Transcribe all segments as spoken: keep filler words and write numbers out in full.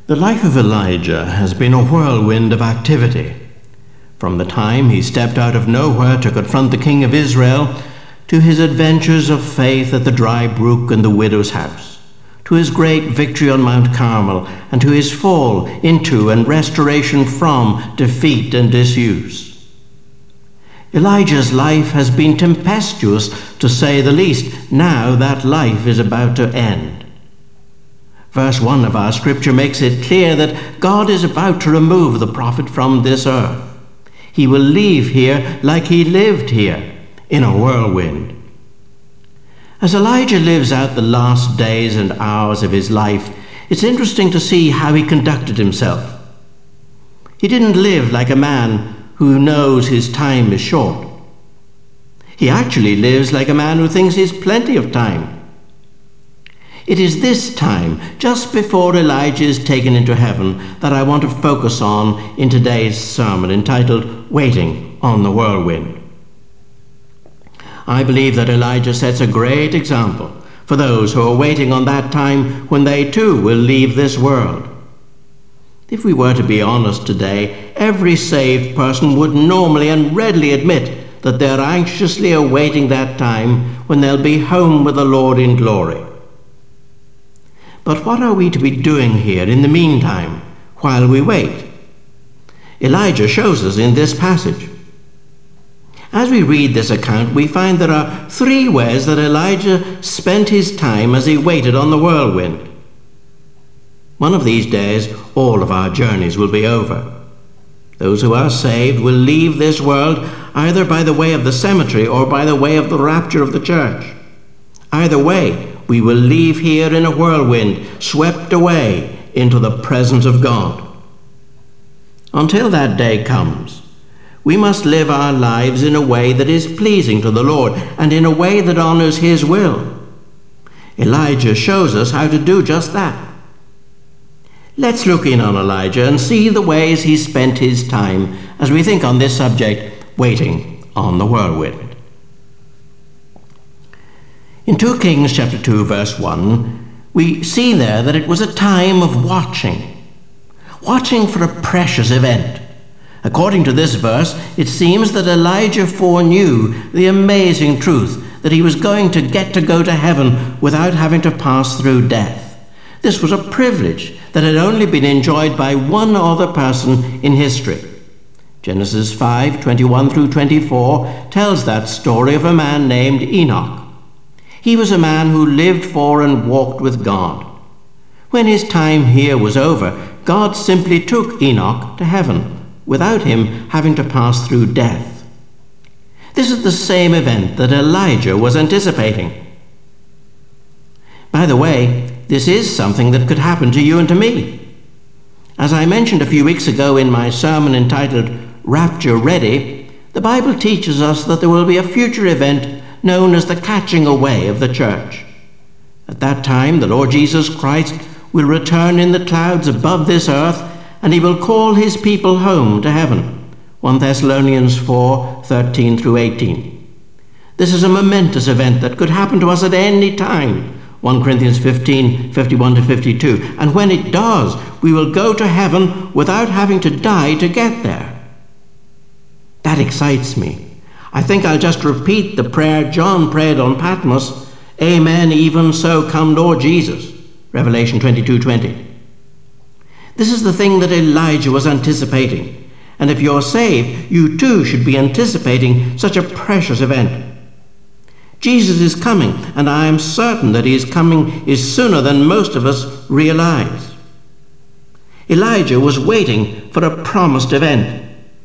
The life of Elijah has been a whirlwind of activity. From the time he stepped out of nowhere to confront the king of Israel, to his adventures of faith at the dry brook and the widow's house, to his great victory on Mount Carmel, and to his fall into and restoration from defeat and disuse. Elijah's life has been tempestuous, to say the least. Now that life is about to end. Verse one of our scripture makes it clear that God is about to remove the prophet from this earth. He will leave here like he lived here, in a whirlwind. As Elijah lives out the last days and hours of his life, it's interesting to see how he conducted himself. He didn't live like a man who knows his time is short. He actually lives like a man who thinks he has plenty of time. It is this time, just before Elijah is taken into heaven, that I want to focus on in today's sermon entitled Waiting on the Whirlwind. I believe that Elijah sets a great example for those who are waiting on that time when they too will leave this world. If we were to be honest today, every saved person would normally and readily admit that they're anxiously awaiting that time when they'll be home with the Lord in glory. But what are we to be doing here in the meantime, while we wait? Elijah shows us in this passage. As we read this account, we find there are three ways that Elijah spent his time as he waited on the whirlwind. One of these days, all of our journeys will be over. Those who are saved will leave this world either by the way of the cemetery or by the way of the rapture of the church. Either way, we will leave here in a whirlwind, swept away into the presence of God. Until that day comes, we must live our lives in a way that is pleasing to the Lord and in a way that honors His will. Elijah shows us how to do just that. Let's look in on Elijah and see the ways he spent his time as we think on this subject, waiting on the whirlwind. In Second Kings chapter two, verse one, we see there that it was a time of watching, watching for a precious event. According to this verse, it seems that Elijah foreknew the amazing truth that he was going to get to go to heaven without having to pass through death. This was a privilege that had only been enjoyed by one other person in history. Genesis five, twenty-one through twenty-four tells that story of a man named Enoch. He was a man who lived for and walked with God. When his time here was over, God simply took Enoch to heaven, without him having to pass through death. This is the same event that Elijah was anticipating. By the way, this is something that could happen to you and to me. As I mentioned a few weeks ago in my sermon entitled Rapture Ready, the Bible teaches us that there will be a future event known as the catching away of the church. At that time, the Lord Jesus Christ will return in the clouds above this earth, and he will call his people home to heaven. First Thessalonians four, thirteen through eighteen. This is a momentous event that could happen to us at any time. First Corinthians fifteen, fifty-one to fifty-two. And when it does, we will go to heaven without having to die to get there. That excites me. I think I'll just repeat the prayer John prayed on Patmos, Amen, even so come Lord Jesus, Revelation twenty-two twenty. This is the thing that Elijah was anticipating, and if you're saved, you too should be anticipating such a precious event. Jesus is coming, and I am certain that his coming is sooner than most of us realize. Elijah was waiting for a promised event.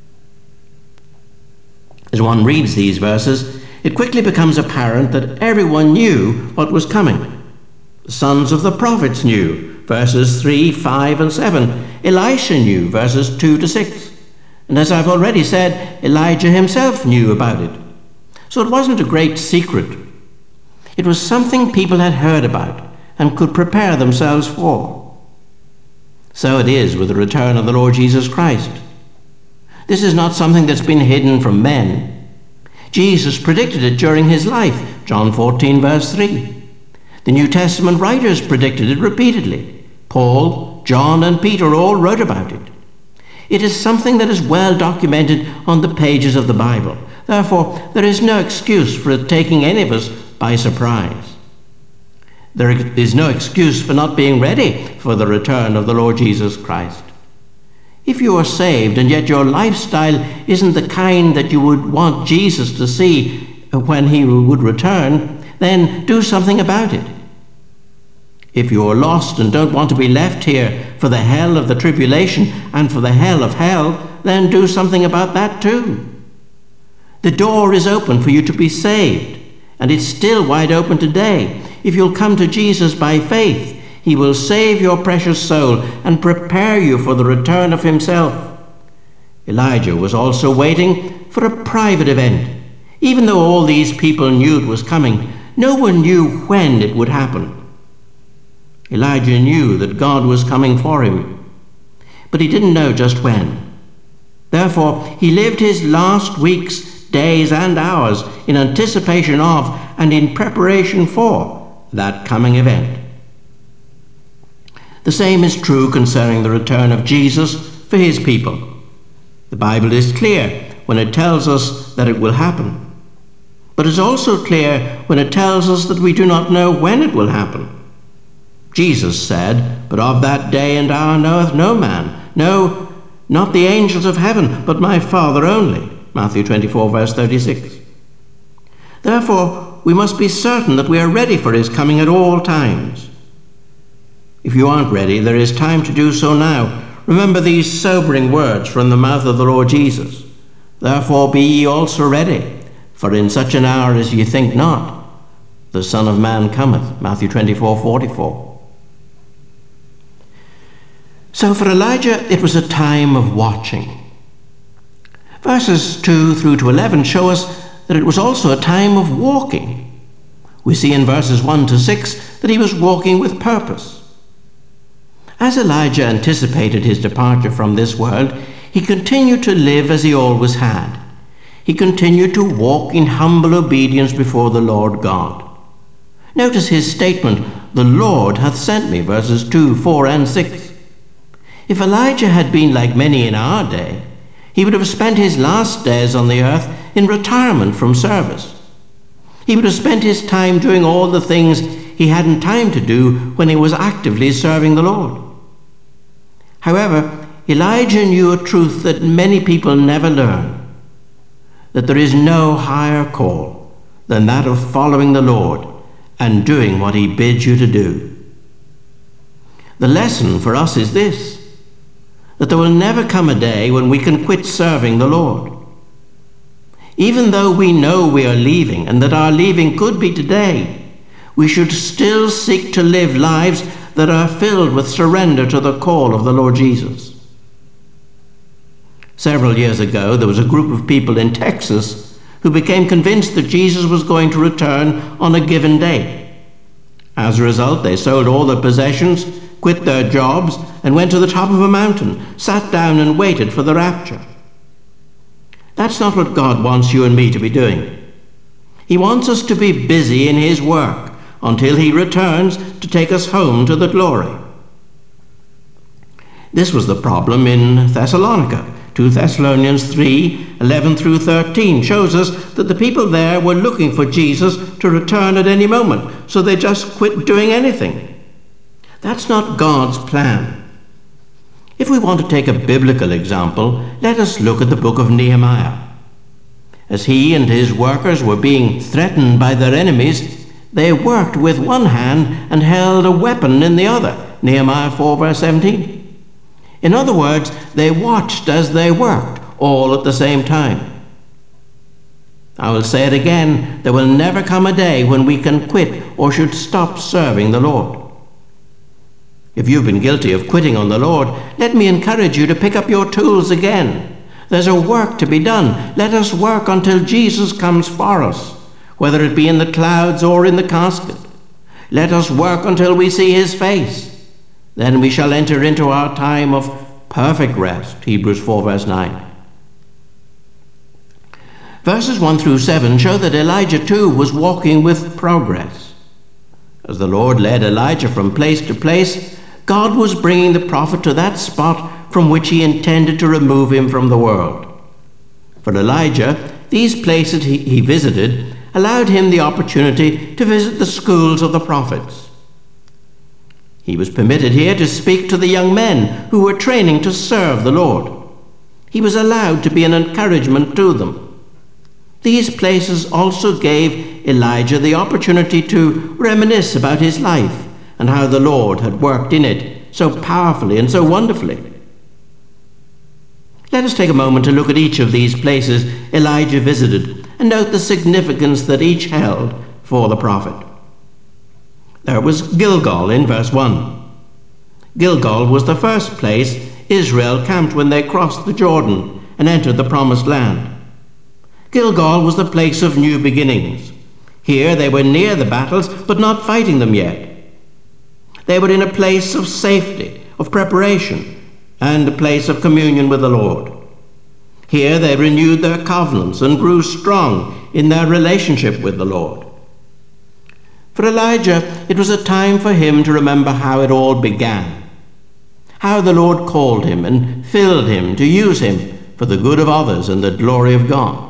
As one reads these verses, it quickly becomes apparent that everyone knew what was coming. The sons of the prophets knew, verses three, five, and seven. Elisha knew, verses two to six. And as I've already said, Elijah himself knew about it. So it wasn't a great secret. It was something people had heard about and could prepare themselves for. So it is with the return of the Lord Jesus Christ. This is not something that's been hidden from men. Jesus predicted it during his life, John fourteen, verse three. The New Testament writers predicted it repeatedly. Paul, John and Peter all wrote about it. It is something that is well documented on the pages of the Bible. Therefore, there is no excuse for it taking any of us by surprise. There is no excuse for not being ready for the return of the Lord Jesus Christ. If you are saved and yet your lifestyle isn't the kind that you would want Jesus to see when he would return, then do something about it. If you are lost and don't want to be left here for the hell of the tribulation and for the hell of hell, then do something about that too. The door is open for you to be saved, and it's still wide open today. If you'll come to Jesus by faith, he will save your precious soul and prepare you for the return of himself. Elijah was also waiting for a private event. Even though all these people knew it was coming, no one knew when it would happen. Elijah knew that God was coming for him, but he didn't know just when. Therefore, he lived his last weeks, days, and hours in anticipation of and in preparation for that coming event. The same is true concerning the return of Jesus for his people. The Bible is clear when it tells us that it will happen, but it's also clear when it tells us that we do not know when it will happen. Jesus said, "But of that day and hour knoweth no man, no, not the angels of heaven, but my Father only." Matthew twenty-four, verse thirty-six. Therefore, we must be certain that we are ready for his coming at all times. If you aren't ready, there is time to do so now. Remember these sobering words from the mouth of the Lord Jesus. "Therefore be ye also ready, for in such an hour as ye think not, the Son of Man cometh." Matthew twenty-four, forty-four. So for Elijah, it was a time of watching. Verses two through to eleven show us that it was also a time of walking. We see in verses one to six that he was walking with purpose. As Elijah anticipated his departure from this world, he continued to live as he always had. He continued to walk in humble obedience before the Lord God. Notice his statement, "The Lord hath sent me," verses two, four, and six. If Elijah had been like many in our day, he would have spent his last days on the earth in retirement from service. He would have spent his time doing all the things he hadn't time to do when he was actively serving the Lord. However, Elijah knew a truth that many people never learn, that there is no higher call than that of following the Lord and doing what he bids you to do. The lesson for us is this, that there will never come a day when we can quit serving the Lord. Even though we know we are leaving and that our leaving could be today, we should still seek to live lives that are filled with surrender to the call of the Lord Jesus. Several years ago, there was a group of people in Texas who became convinced that Jesus was going to return on a given date. As a result, they sold all their possessions, quit their jobs, and went to the top of a mountain, sat down and waited for the rapture. That's not what God wants you and me to be doing. He wants us to be busy in his work until he returns to take us home to the glory. This was the problem in Thessalonica. Second Thessalonians three, eleven through thirteen shows us that the people there were looking for Jesus to return at any moment, so they just quit doing anything. That's not God's plan. If we want to take a biblical example, let us look at the book of Nehemiah. As he and his workers were being threatened by their enemies, they worked with one hand and held a weapon in the other. Nehemiah four, verse seventeen. In other words, they watched as they worked, all at the same time. I will say it again, there will never come a day when we can quit or should stop serving the Lord. If you've been guilty of quitting on the Lord, let me encourage you to pick up your tools again. There's a work to be done. Let us work until Jesus comes for us, whether it be in the clouds or in the casket. Let us work until we see his face. Then we shall enter into our time of perfect rest. Hebrews four, verse nine. Verses one through seven show that Elijah too was walking with progress. As the Lord led Elijah from place to place, God was bringing the prophet to that spot from which he intended to remove him from the world. For Elijah, these places he, he visited allowed him the opportunity to visit the schools of the prophets. He was permitted here to speak to the young men who were training to serve the Lord. He was allowed to be an encouragement to them. These places also gave Elijah the opportunity to reminisce about his life and how the Lord had worked in it so powerfully and so wonderfully. Let us take a moment to look at each of these places Elijah visited and note the significance that each held for the prophet. There was Gilgal in verse one. Gilgal was the first place Israel camped when they crossed the Jordan and entered the promised land. Gilgal was the place of new beginnings. Here they were near the battles, but not fighting them yet. They were in a place of safety, of preparation, and a place of communion with the Lord. Here they renewed their covenants and grew strong in their relationship with the Lord. For Elijah, it was a time for him to remember how it all began, how the Lord called him and filled him to use him for the good of others and the glory of God.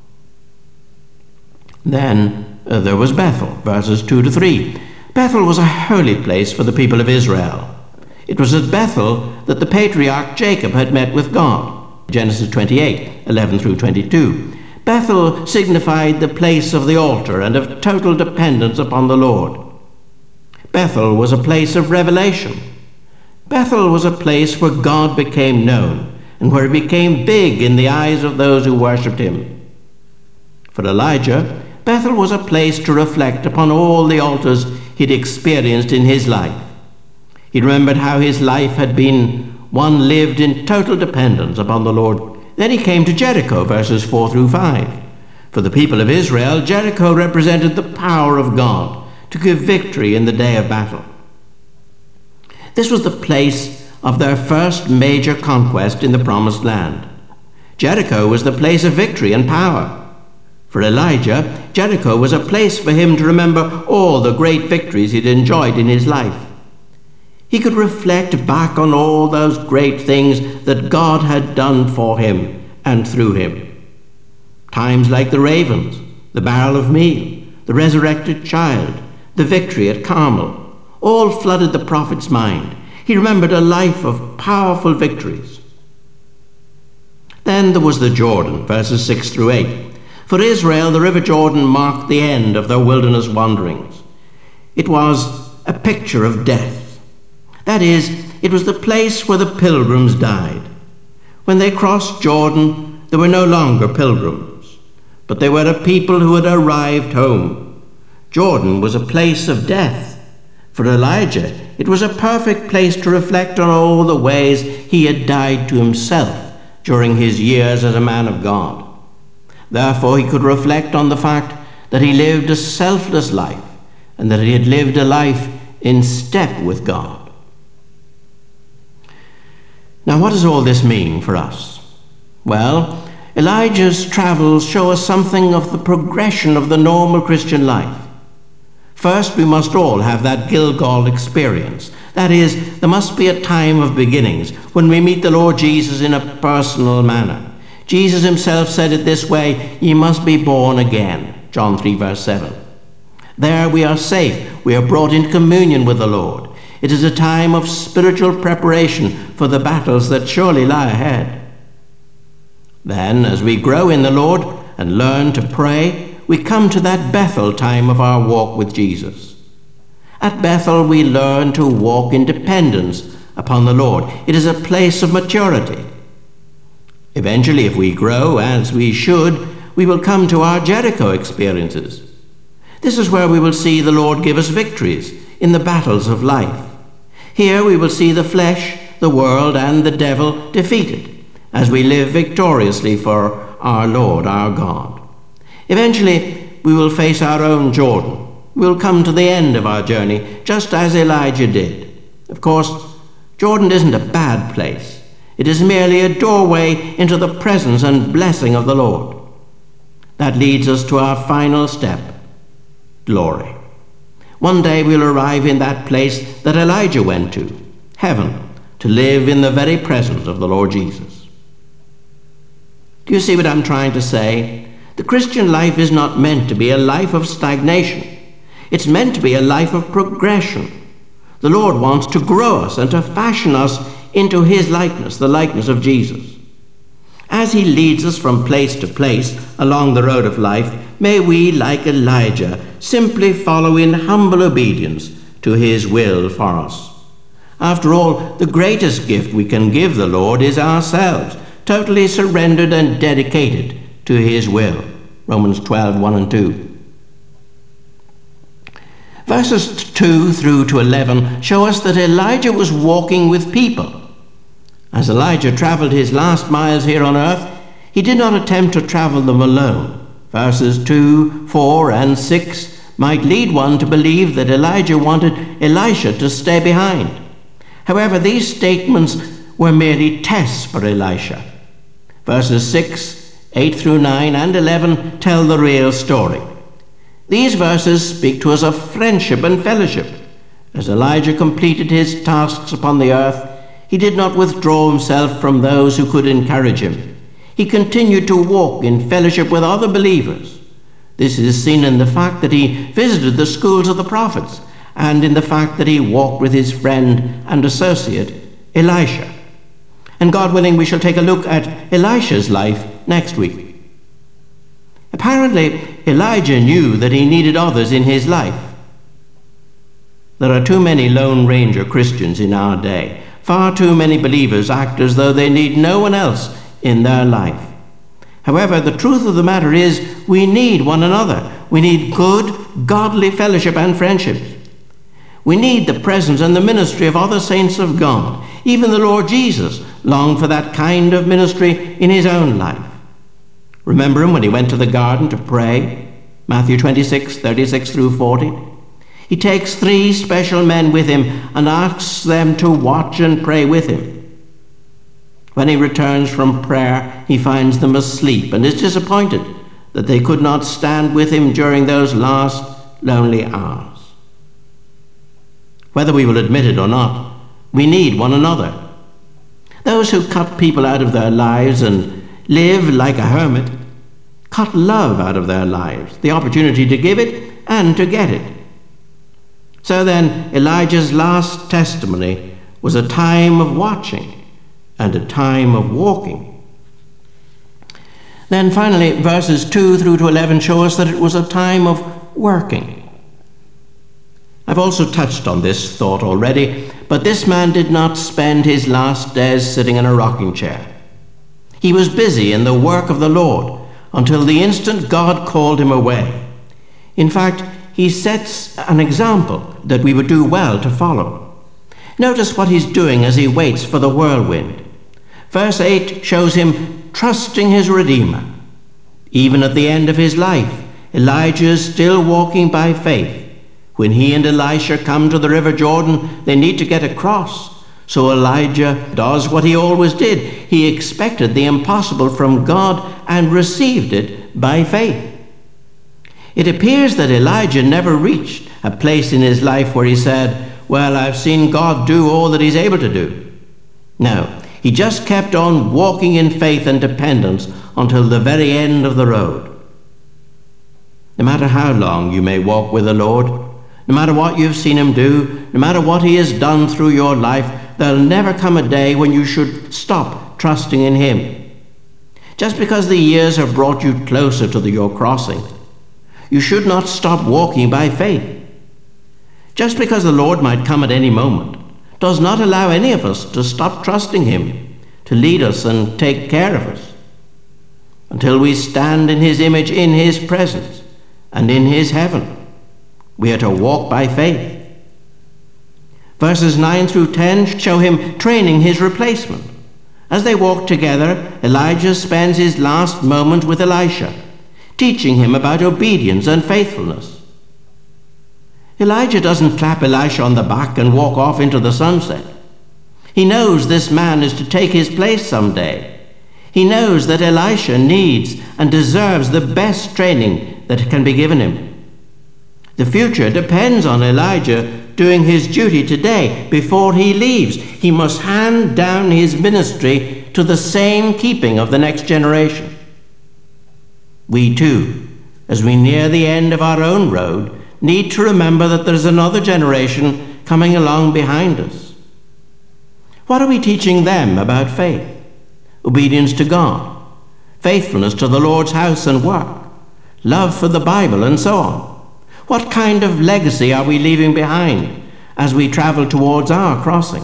Then uh, there was Bethel, verses two to three. Bethel was a holy place for the people of Israel. It was at Bethel that the patriarch Jacob had met with God, Genesis twenty-eight, eleven through twenty-two. Bethel signified the place of the altar and of total dependence upon the Lord. Bethel was a place of revelation. Bethel was a place where God became known and where he became big in the eyes of those who worshipped him. For Elijah, Bethel was a place to reflect upon all the altars he'd experienced in his life. He remembered how his life had been one lived in total dependence upon the Lord. Then he came to Jericho, verses four through five. For the people of Israel, Jericho represented the power of God to give victory in the day of battle. This was the place of their first major conquest in the promised land. Jericho was the place of victory and power. For Elijah, Jericho was a place for him to remember all the great victories he'd enjoyed in his life. He could reflect back on all those great things that God had done for him and through him. Times like the ravens, the barrel of meal, the resurrected child, the victory at Carmel, all flooded the prophet's mind. He remembered a life of powerful victories. Then there was the Jordan, verses six through eight. For Israel, the river Jordan marked the end of their wilderness wanderings. It was a picture of death. That is, it was the place where the pilgrims died. When they crossed Jordan, they were no longer pilgrims, but they were a people who had arrived home. Jordan was a place of death. For Elijah, it was a perfect place to reflect on all the ways he had died to himself during his years as a man of God. Therefore, he could reflect on the fact that he lived a selfless life and that he had lived a life in step with God. Now, what does all this mean for us? Well, Elijah's travels show us something of the progression of the normal Christian life. First, we must all have that Gilgal experience. That is, there must be a time of beginnings when we meet the Lord Jesus in a personal manner. Jesus himself said it this way, "Ye must be born again," John three, verse seven. There we are safe. We are brought into communion with the Lord. It is a time of spiritual preparation for the battles that surely lie ahead. Then, as we grow in the Lord and learn to pray, we come to that Bethel time of our walk with Jesus. At Bethel, we learn to walk in dependence upon the Lord. It is a place of maturity. Eventually, if we grow as we should, we will come to our Jericho experiences. This is where we will see the Lord give us victories in the battles of life. Here we will see the flesh, the world, and the devil defeated as we live victoriously for our Lord, our God. Eventually, we will face our own Jordan. We will come to the end of our journey, just as Elijah did. Of course, Jordan isn't a bad place. It is merely a doorway into the presence and blessing of the Lord. That leads us to our final step, glory. One day we'll arrive in that place that Elijah went to. heaven, to live in the very presence of the Lord Jesus. Do you see what I'm trying to say? The Christian life is not meant to be a life of stagnation. It's meant to be a life of progression. The Lord wants to grow us and to fashion us into his likeness, the likeness of Jesus. As he leads us from place to place along the road of life, may we, like Elijah, simply follow in humble obedience to his will for us. After all, the greatest gift we can give the Lord is ourselves, totally surrendered and dedicated to his will. Romans twelve, one and two. Verses two through to eleven show us that Elijah was walking with people. As Elijah traveled his last miles here on earth, he did not attempt to travel them alone. Verses two, four, and six might lead one to believe that Elijah wanted Elisha to stay behind. However, these statements were merely tests for Elisha. Verses six, eight through nine, and eleven tell the real story. These verses speak to us of friendship and fellowship. As Elijah completed his tasks upon the earth, he did not withdraw himself from those who could encourage him. He continued to walk in fellowship with other believers. This is seen in the fact that he visited the schools of the prophets, and in the fact that he walked with his friend and associate, Elisha. And God willing, we shall take a look at Elisha's life next week. Apparently, Elijah knew that he needed others in his life. There are too many Lone Ranger Christians in our day. Far too many believers act as though they need no one else in their life. However, the truth of the matter is we need one another. We need good, godly fellowship and friendship. We need the presence and the ministry of other saints of God. Even the Lord Jesus longed for that kind of ministry in his own life. Remember him when he went to the garden to pray, Matthew twenty-six, thirty-six through forty. He takes three special men with him and asks them to watch and pray with him. When he returns from prayer, he finds them asleep and is disappointed that they could not stand with him during those last lonely hours. Whether we will admit it or not, we need one another. Those who cut people out of their lives and live like a hermit cut love out of their lives, the opportunity to give it and to get it. So then, Elijah's last testimony was a time of watching and a time of walking. Then finally, verses two through to eleven show us that it was a time of working. I've also touched on this thought already, but this man did not spend his last days sitting in a rocking chair. He was busy in the work of the Lord until the instant God called him away. In fact, he sets an example that we would do well to follow. Notice what he's doing as he waits for the whirlwind. Verse eight shows him trusting his Redeemer. Even at the end of his life, Elijah is still walking by faith. When he and Elisha come to the river Jordan, they need to get across. So Elijah does what he always did. He expected the impossible from God and received it by faith. It appears that Elijah never reached a place in his life where he said, well, I've seen God do all that he's able to do. No, he just kept on walking in faith and dependence until the very end of the road. No matter how long you may walk with the Lord, no matter what you've seen him do, no matter what he has done through your life, there'll never come a day when you should stop trusting in him. Just because the years have brought you closer to the, your crossing, you should not stop walking by faith. Just because the Lord might come at any moment does not allow any of us to stop trusting him to lead us and take care of us. Until we stand in his image, in his presence, and in his heaven, we are to walk by faith. Verses nine through ten show him training his replacement. As they walk together, Elijah spends his last moment with Elisha, teaching him about obedience and faithfulness. Elijah doesn't clap Elisha on the back and walk off into the sunset. He knows this man is to take his place someday. He knows that Elisha needs and deserves the best training that can be given him. The future depends on Elijah doing his duty today before he leaves. He must hand down his ministry to the same keeping of the next generation. We too, as we near the end of our own road, need to remember that there's another generation coming along behind us. What are we teaching them about faith, obedience to God, faithfulness to the Lord's house and work, love for the Bible, and so on? What kind of legacy are we leaving behind as we travel towards our crossing?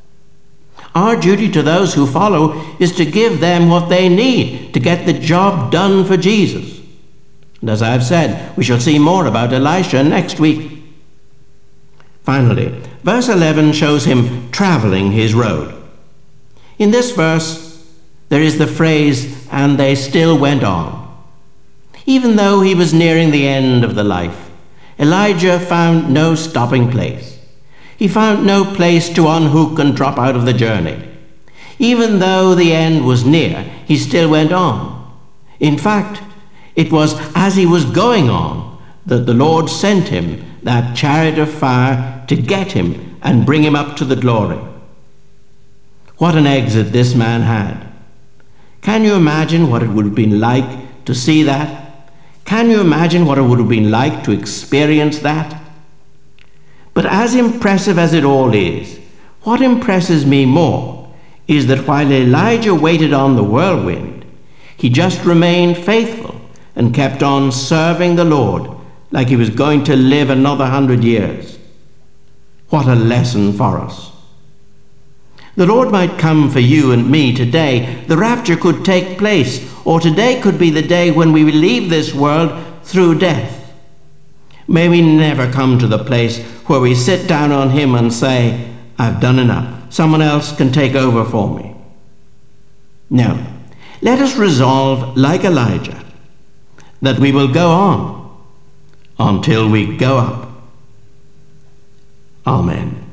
Our duty to those who follow is to give them what they need to get the job done for Jesus. And as I've said, we shall see more about Elisha next week. Finally, verse eleven shows him traveling his road. In this verse, there is the phrase, "and they still went on." Even though he was nearing the end of the life, Elijah found no stopping place. He found no place to unhook and drop out of the journey. Even though the end was near, he still went on. In fact, it was as he was going on that the Lord sent him that chariot of fire to get him and bring him up to the glory. What an exit this man had. Can you imagine what it would have been like to see that? Can you imagine what it would have been like to experience that? But as impressive as it all is, what impresses me more is that while Elijah waited on the whirlwind, he just remained faithful and kept on serving the Lord like he was going to live another hundred years. What a lesson for us. The Lord might come for you and me today. The rapture could take place, or today could be the day when we leave this world through death. May we never come to the place where we sit down on him and say, "I've done enough. Someone else can take over for me." No, let us resolve, like Elijah, that we will go on until we go up. Amen.